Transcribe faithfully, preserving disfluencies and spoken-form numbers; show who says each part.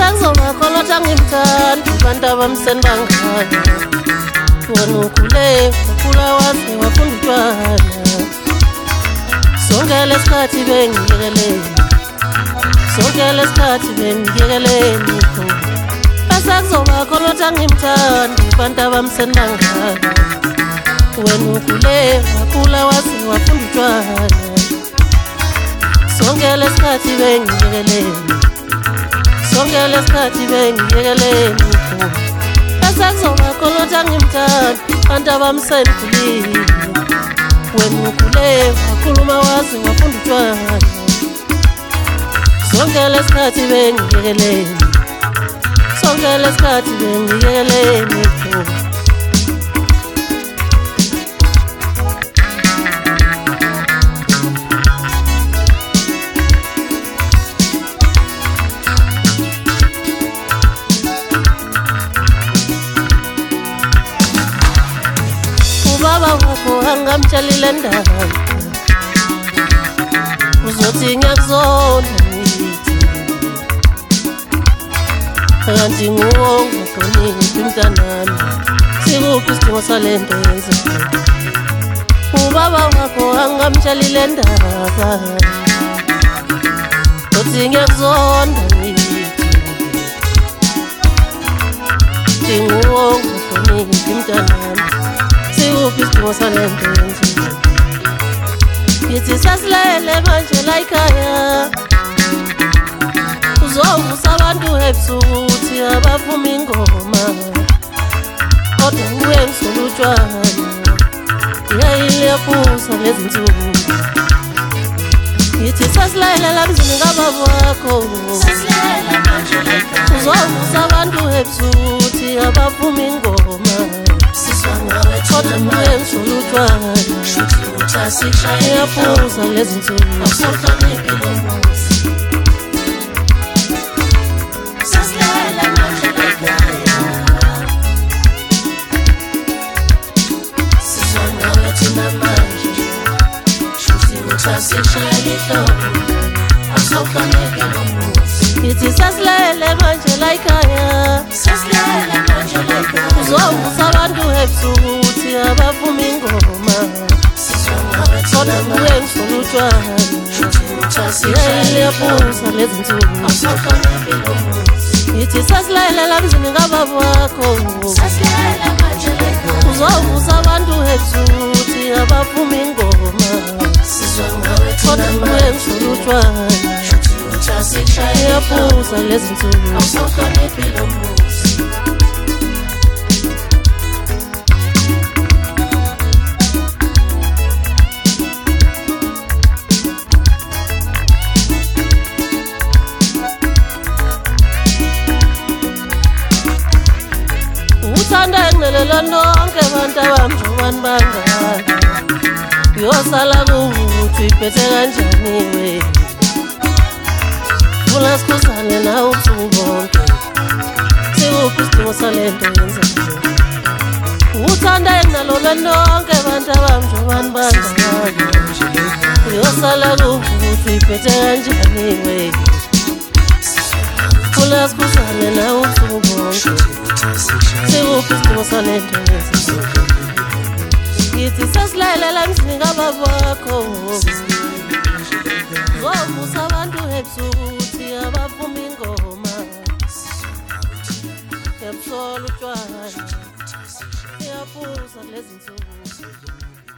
Speaker 1: Basakuzoba khona ngimthanda abantu abamsendangana wena ukhule wakhula waze wafunda utshwala sonke lesikhathi bengiyekeleni sonke lesikhathi bengiyekeleni basakuzoba khona ngimthanda abantu abamsendangana wena ukhule wakhula waze wafunda utshwala sonke lesikhathi bengiyekeleni sonke lesikhathi bengiyekeleni basakuzoba khona ngimthanda abantu abamsendulile wena ukhule wakhuluma waze wafunda utshwala sonke lesikhathi bengiyekeleni sonke lesikhathi bengiyekeleni Baba wakho angamtshalile ndaba uzothi ngiyakuzona ngithi kanti nguwo ngaqonile mntanami sikuphi isidingo salento yenza ubaba wakho angamtshalile ndaba uzothi ngiyakuzona ngithi nguwo ngaqonile mntanami sikuphi isidingo salento yenza yithi sasilele manje la ekhaya uzovusa abantu ebusuku uthi abavuma ingoma kodwa uwe ngisola utshwala yayiliyaphuza lezi nsuku yithi sasilele la mzini kababa wakho uzovusa abantu ebusuku uthi abavuma ingoma kodwa uwe ngisola utshwala yayiliyaphuza lezi nsuku yithi sasilele manje la ekhaya uzovusa abantu ebusuku uthi abavuma ingoma kodwa uwe ngisola utshwala yayiliyaphuza lezi nsuku yithi sasilele la mzini kababa wakho uzovusa abantu ebusuku uthi abavuma ingoma kodwa uwe ngisola utshwala yayiliyaphuza lezi nsuku uthanda nginelela nonke abantu abamjobani bangani uyosala kuthi iphethe kanjani we funa sikhuzane nawe ubusuku bonke sikuphi isidingo salento yenza uthanda nginelela nonke abantu abamjobani bangani uyosala kuthi iphethe kanjani we funa sikhuzane nawe ubusuku bonke sikuphi isidingo salento yenza yithi sasilele la mzini kababa wakho uzovusa abantu ebusuku uthi abavuma ingoma yabusola utshwala yayiliyaphuza lezi nsuku